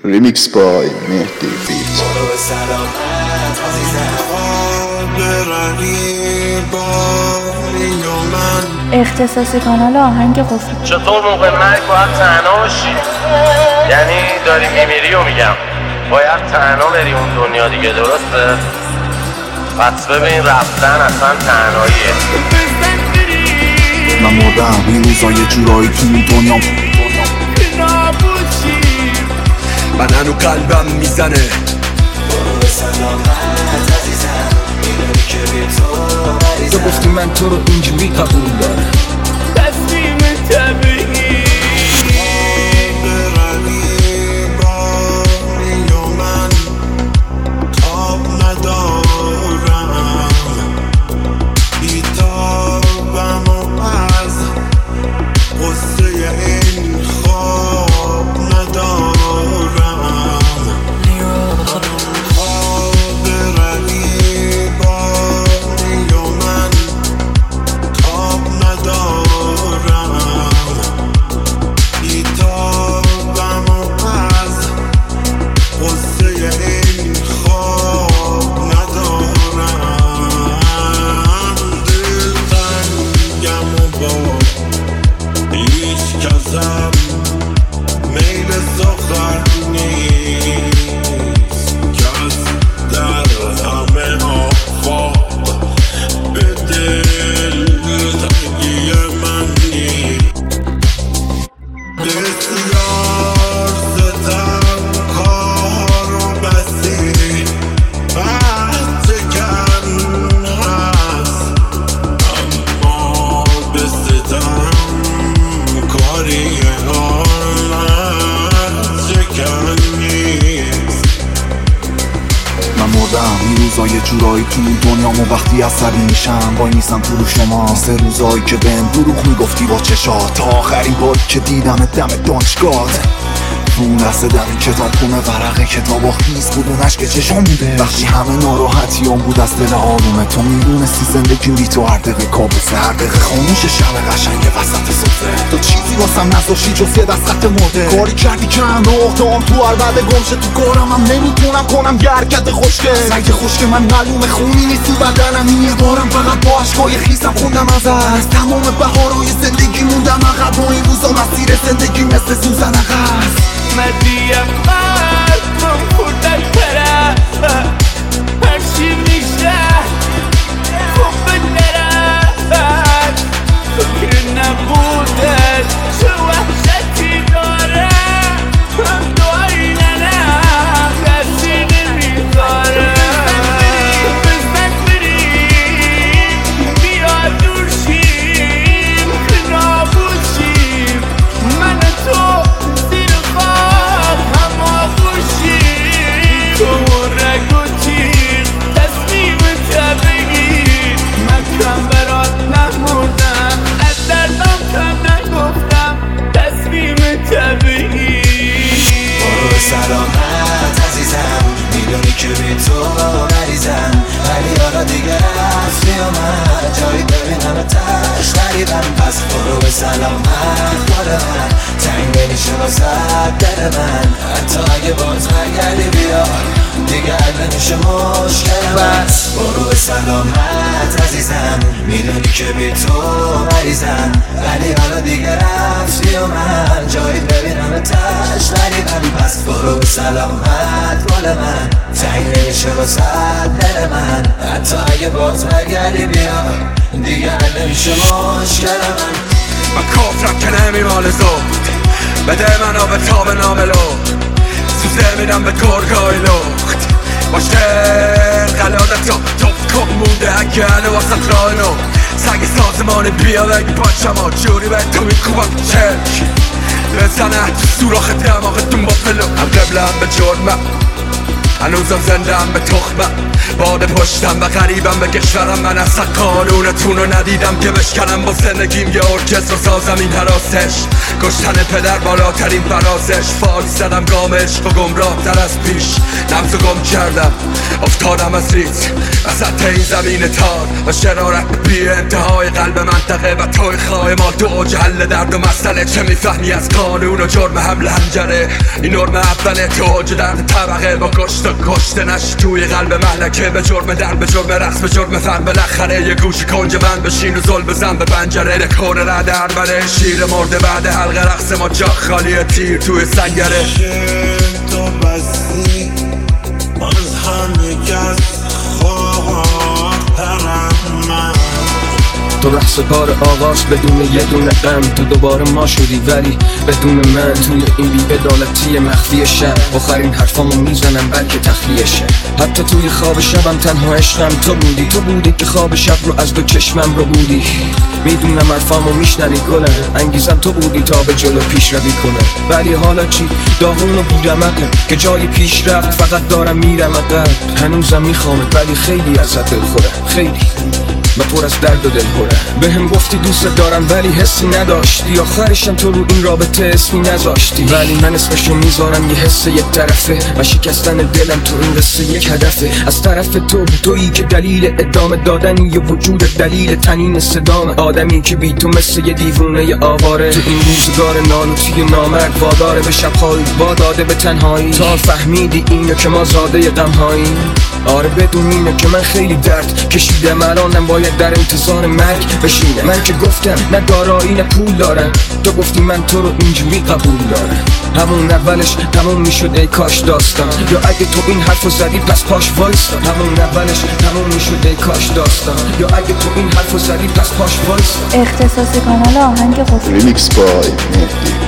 ریمیکس بای مهدی بیت. برو به سلامت عزیزم اختصاص کانال آهنگ قفل. چطور موقع مرگ باید تنها باشی؟ یعنی داری میمیری و میگم باید تنها بری اون دنیا دیگه، درسته؟ پس ببین رفتن اصلا تنهاییه. من مردم این روزا یه جورایی تو این دنیا من هنو قلبم میزنه. برو به سلامت عزیزم میدونی که بی تو مریضم. تو گفتی من تو رو اینجوری قبول دارم. تصمیم طبیعی این روزا یه جورایی تو دنیامو وقتی عصبی میشم وای میسم تو رو شما. سه روزایی که بهم دروغ میگفتی با چشات تا آخرین باری که دیدم دم دانشگاهت. اون لحظه دمی کتاب خونه ورقه کتابا خیز بود اون عشق چشم بوده. وقتی همه ناراحتیام بود از دل آرومه تو میدونستی زندگیم بی تو هر دقیقه کابوسه. هر دقیقه خاموش شب قشنگ وسط سفره تو چیزی واسم نذاشتی جز یه دست خط مرده. کاری کردی که همراه دام تو هر بعد گمشه تو کارم هم نمیتونم کنم یه حرکت خوشگه. سنگ خشک من معلومه خونی نیست تو بدنم این یه بارم فقط با عشقای خیسم خوندم از تمام بهارای زندگی موندم عقب با این روزا مسیر زندگی مثل سوزن عقب. مدیم قلبم خوردن طرف هرچی میشه خوب بدرد فکر نبوده چه وحشتی داره دعایی ننم کسی نمیذاره. بزنک بریم بیا دور شیم که نابود شیم من تو زیر خاک هم آغوش شیم. تو رگ و تیر تصمیم طبیعی من کم برات نمردم از دردم کم نگفتم تصمیم طبیعی. برو به سلامت عزیزم میدونی که بی تو مریضم ولی حالا دیگه رفتی و من جایی ببینم تش غریبم. پس برو به سلامت حال من تنگ نمیشه واسه دل من حتی اگه باز نگردی بیا دیگه نمیشه مشکل من. برو به سلامت عزیزم میدونی که بی تو مریضم ولی حالا دیگه رفتی و من جایی ببینم تش غریبم. پس برو به سلامت حال من تنگ نمیشه واسه دل من حتی اگه باز نگردی بیا دیگه نمیشه مشکل من. من کافرم که نمیمال زود بده من آب تاب ناملو سوزه میدم به گرگای لخت باشه قلادت تا توف کن مونده اگه هنو واسط رانو سگ سازمانی بیا بگی باشم ها جوری به تو میکوبم چک بزنه تو سوراخ دماغتون با فلو هم قبلم به جرمم هنوزم زنده هم به تخمم باد پشتم و غریبم به کشورم. من اصلا قانونتون رو ندیدم که بشکنم با زندگیم یه ارکستر سازم این حراسش. کشتن پدر بالاترین فرازش. فال زدم گام عشق و گمراه تر از پیش. نبض گم کردم افتادم از ریز وسط این زمین تار و شرارت بی انتهای قلب منطقه و توی خواه ما تو اوج حل درد و مسئله. چه میفهمی از قانون و جرم حمل هنجره؟ این نرم اوله تو اوج درد طبقه با کشت و کشته نش توی قلب مهلکه. به جرم در به جرم رقص به جرم فن بالاخره یه گوش کنج بند بشین و زل بزن به پنجره. نکونه رد هربره شیر مرده بعد حلقه رقص ما جا خالی تیر توی سنگره. تو بستی از همه کس خواهترم من. تو رقص بار آغاز بدون یه دونه غم. تو دوباره ما شدی ولی بدون من. توی این بی‌عدالتی مخفی شب آخرین حرفامو میزنم بلکه تخلیه شه. حتی توی خواب شبم تنها عشقم تو بودی. تو بودی که خواب شب رو از دو چشمم رو بودی. میدونم حرفامو میشنوی گلم. انگیزم تو بودی تا به جلو پیش روی کنم. ولی حالا چی؟ داغون و بی‌رمقم که جای پیش رفت فقط دارم میرم عقب. هنوزم میخوامت ولی خیلی ازت دلخورم. خیلی من پر از درد و دلخورم. بهم گفتی دوست دارم ولی حسی نداشتی. آخرشم تو رو این رابطه اسمی نذاشتی. ولی من اسمشو میذارم یه حس یک طرفه و شکستن دلم تو این قصه یک هدفه. از طرف تویی که دلیل ادامه دادنی یه وجود دلیل تنین صدام. آدمی که بی تو مثل یه دیوونه آواره. تو این روزگار نالوتی نامرد واداره به شب‌هایی واداده به تنهایی. تا فهمیدی اینو که ما زاده غم‌هایی. آره بدون اینه که من خیلی درد کشیدم. الانم باید در انتظار مرگ بشینم. من که گفتم نه دارایی نه پول دارم. تو گفتی من تو رو اینجوری قبول دارم. همون اولش تموم میشد ای کاش داستان. یا اگه تو این حرفو زدی پس پاش وایستا. همون اولش تموم میشد ای کاش داستان. یا اگه تو این حرفو زدی پس پاش وایستا. اختصاصی کانال آهنگ قفلی. ریمیکس بای مهدی.